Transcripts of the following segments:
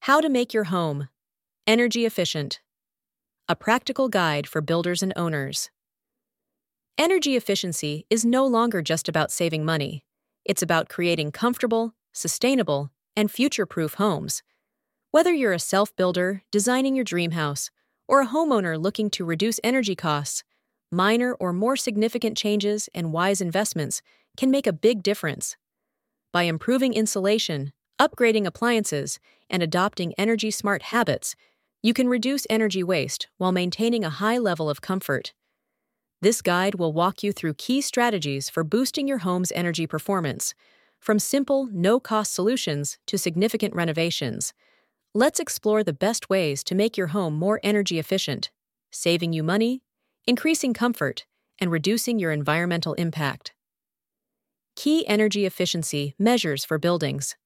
How to make your home energy efficient. A practical guide for builders and owners. Energy efficiency is no longer just about saving money. It's about creating comfortable, sustainable, and future-proof homes. Whether you're a self-builder designing your dream house or a homeowner looking to reduce energy costs, minor or more significant changes and wise investments can make a big difference. By improving insulation, upgrading appliances, and adopting energy-smart habits, you can reduce energy waste while maintaining a high level of comfort. This guide will walk you through key strategies for boosting your home's energy performance, from simple, no-cost solutions to significant renovations. Let's explore the best ways to make your home more energy efficient, saving you money, increasing comfort, and reducing your environmental impact. Key energy efficiency measures for buildings.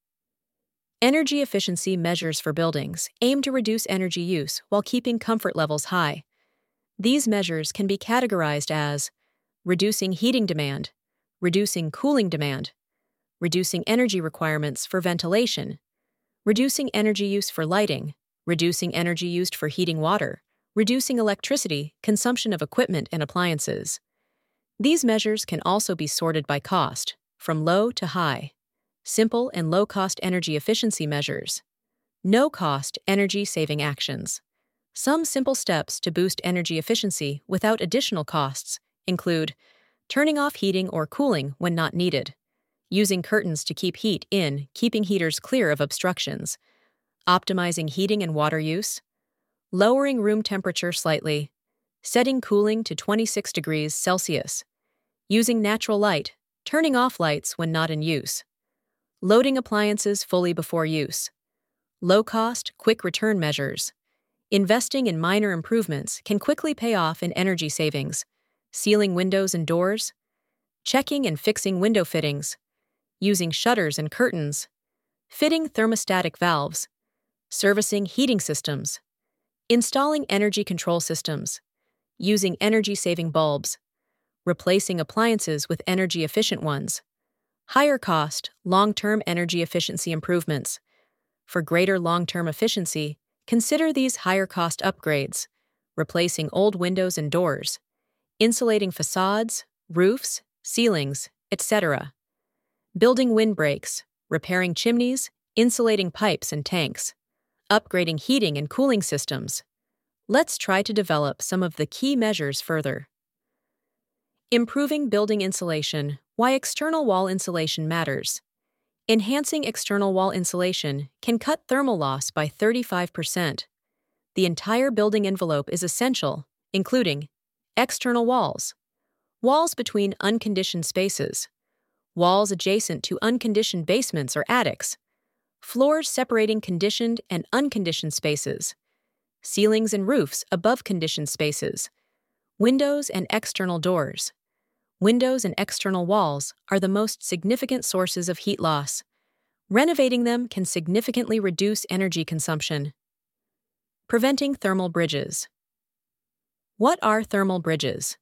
Energy efficiency measures for buildings aim to reduce energy use while keeping comfort levels high. These measures can be categorized as reducing heating demand, reducing cooling demand, reducing energy requirements for ventilation, reducing energy use for lighting, reducing energy used for heating water, reducing electricity consumption of equipment and appliances. These measures can also be sorted by cost, from low to high. Simple and low-cost energy efficiency measures. No-cost energy-saving actions. Some simple steps to boost energy efficiency without additional costs include turning off heating or cooling when not needed, using curtains to keep heat in, keeping heaters clear of obstructions, optimizing heating and water use, lowering room temperature slightly, setting cooling to 26 degrees Celsius, using natural light, turning off lights when not in use, loading appliances fully before use, low-cost, quick return measures. Investing in minor improvements can quickly pay off in energy savings, sealing windows and doors, checking and fixing window fittings, using shutters and curtains, fitting thermostatic valves, servicing heating systems, installing energy control systems, using energy-saving bulbs, replacing appliances with energy-efficient ones. Higher cost, long-term energy efficiency improvements. For greater long-term efficiency, consider these higher-cost upgrades: replacing old windows and doors, insulating facades, roofs, ceilings, etc., building windbreaks, repairing chimneys, insulating pipes and tanks, upgrading heating and cooling systems. Let's try to develop some of the key measures further. Improving building insulation. Why external wall insulation matters. Enhancing external wall insulation can cut thermal loss by 35%. The entire building envelope is essential, including external walls, walls between unconditioned spaces, walls adjacent to unconditioned basements or attics, floors separating conditioned and unconditioned spaces, ceilings and roofs above conditioned spaces, windows and external doors. Windows and external walls are the most significant sources of heat loss. Renovating them can significantly reduce energy consumption. Preventing thermal bridges. What are thermal bridges?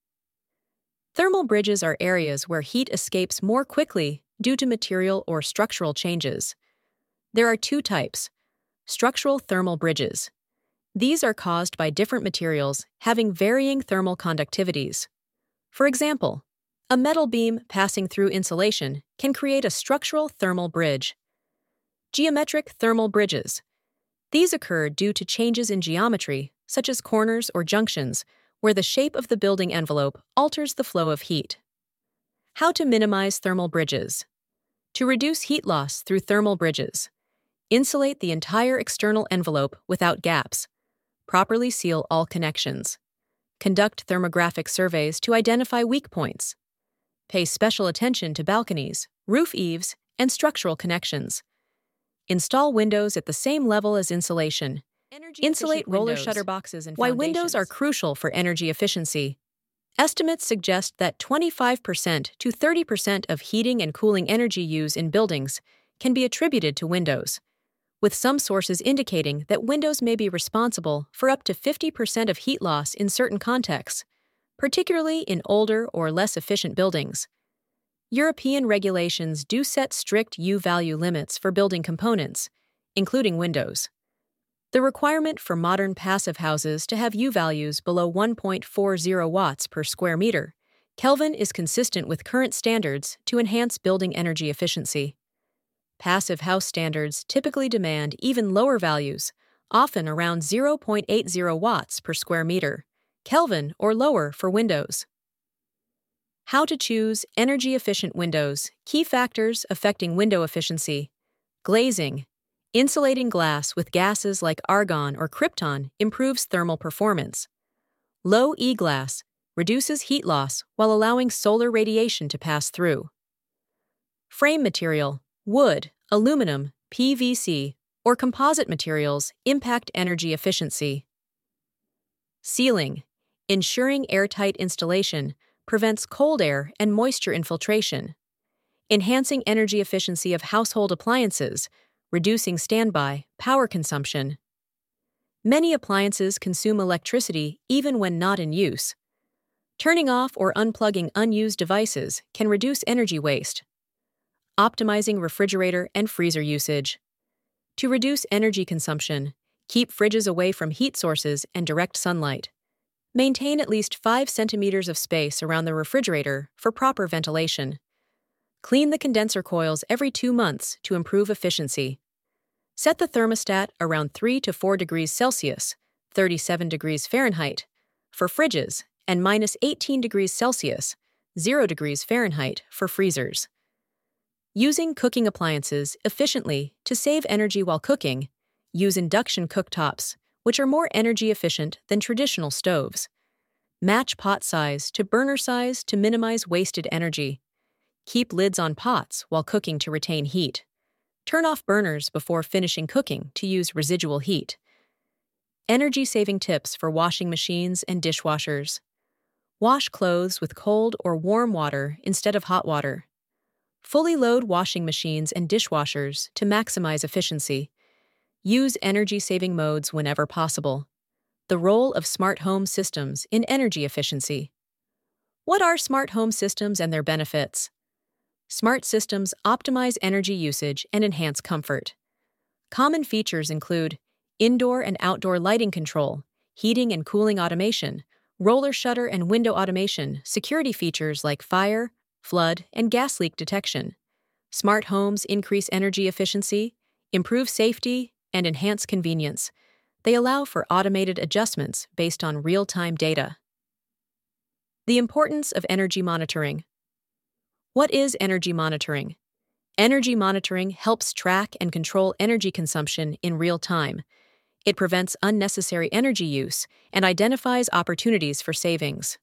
Thermal bridges are areas where heat escapes more quickly due to material or structural changes. There are two types: structural thermal bridges. These are caused by different materials having varying thermal conductivities. For example, a metal beam passing through insulation can create a structural thermal bridge. Geometric thermal bridges. These occur due to changes in geometry, such as corners or junctions, where the shape of the building envelope alters the flow of heat. How to minimize thermal bridges. To reduce heat loss through thermal bridges, insulate the entire external envelope without gaps. Properly seal all connections. Conduct thermographic surveys to identify weak points. Pay special attention to balconies, roof eaves, and structural connections. Install windows at the same level as insulation. Insulate roller shutter boxes and foundations. Why windows are crucial for energy efficiency. Estimates suggest that 25% to 30% of heating and cooling energy use in buildings can be attributed to windows, with some sources indicating that windows may be responsible for up to 50% of heat loss in certain contexts, particularly in older or less efficient buildings. European regulations do set strict U-value limits for building components, including windows. The requirement for modern passive houses to have U values below 1.40 watts per square meter Kelvin is consistent with current standards to enhance building energy efficiency. Passive house standards typically demand even lower values, often around 0.80 watts per square meter Kelvin or lower for windows. How to choose energy-efficient windows. Key factors affecting window efficiency. Glazing. Insulating glass with gases like argon or krypton improves thermal performance. Low E-glass reduces heat loss while allowing solar radiation to pass through. Frame material. Wood, aluminum, PVC, or composite materials impact energy efficiency. Sealing. Ensuring airtight installation prevents cold air and moisture infiltration. Enhancing energy efficiency of household appliances, reducing standby power consumption. Many appliances consume electricity even when not in use. Turning off or unplugging unused devices can reduce energy waste. Optimizing refrigerator and freezer usage. To reduce energy consumption, keep fridges away from heat sources and direct sunlight. Maintain at least 5 centimeters of space around the refrigerator for proper ventilation. Clean the condenser coils every 2 months to improve efficiency. Set the thermostat around 3 to 4 degrees Celsius, 37 degrees Fahrenheit, for fridges and minus 18 degrees Celsius, 0 degrees Fahrenheit for freezers. Using cooking appliances efficiently to save energy while cooking, use induction cooktops, which are more energy efficient than traditional stoves. Match pot size to burner size to minimize wasted energy. Keep lids on pots while cooking to retain heat. Turn off burners before finishing cooking to use residual heat. Energy-saving tips for washing machines and dishwashers. Wash clothes with cold or warm water instead of hot water. Fully load washing machines and dishwashers to maximize efficiency. Use energy-saving modes whenever possible. The role of smart home systems in energy efficiency. What are smart home systems and their benefits? Smart systems optimize energy usage and enhance comfort. Common features include indoor and outdoor lighting control, heating and cooling automation, roller shutter and window automation, security features like fire, flood, and gas leak detection. Smart homes increase energy efficiency, improve safety, and enhance convenience. They allow for automated adjustments based on real-time data. The importance of energy monitoring. What is energy monitoring? Energy monitoring helps track and control energy consumption in real time. It prevents unnecessary energy use and identifies opportunities for savings.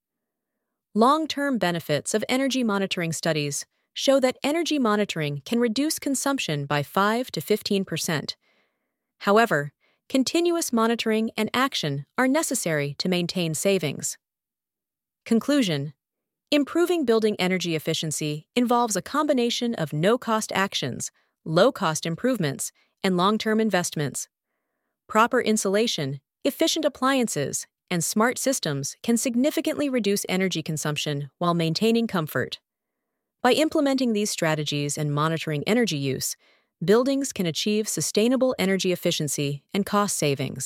Long-term benefits of energy monitoring studies show that energy monitoring can reduce consumption by 5 to 15%. However, continuous monitoring and action are necessary to maintain savings. Conclusion: improving building energy efficiency involves a combination of no-cost actions, low-cost improvements, and long-term investments. Proper insulation, efficient appliances, and smart systems can significantly reduce energy consumption while maintaining comfort. By implementing these strategies and monitoring energy use, buildings can achieve sustainable energy efficiency and cost savings.